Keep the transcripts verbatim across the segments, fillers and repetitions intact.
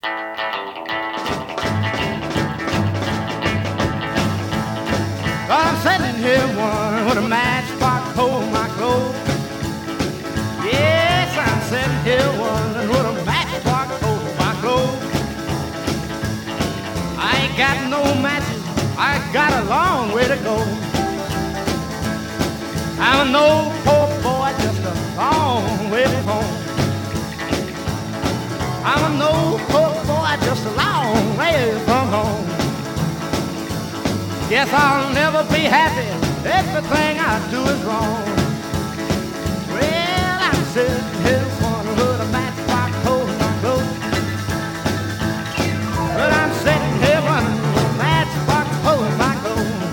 I'm sitting here one with a matchbox holding my clothes. Yes, I'm sitting here one with a matchbox holding my clothes. I ain't got no matches, I got a long way to go. I'm an old poor boy, just a long way from home. I'm an old poor boy, just a long way from home. Guess I'll never be happy, everything I do is wrong. Well, I'm sitting here wondering with a matchbox holding my clothes. But I'm sitting here wondering with a matchbox holding my clothes.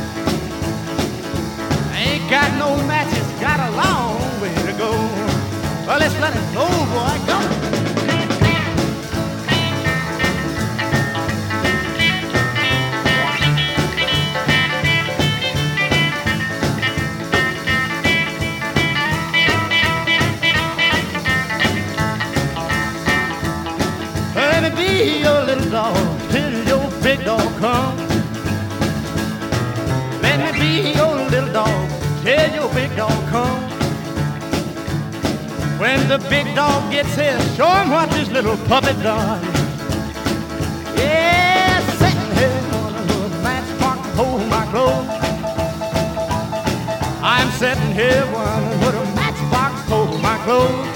I ain't got no matches, got a long way to go. Well, let's let it go, boy, go. Let me be your little dog till your big dog comes. Let me be your little dog till your big dog comes. When the big dog gets here, show him what this little puppy done. Yeah, sitting here on a little matchbox holding my clothes. I'm sitting here one with a matchbox holding my clothes.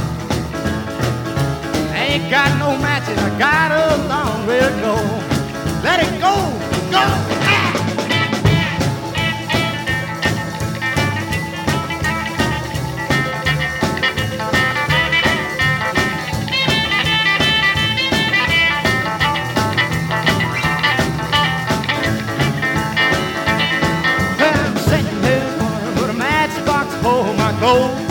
Ain't got no matches, I got a long way to go. Let it go, go, ah! I'm sitting here with a matchbox for my clothes.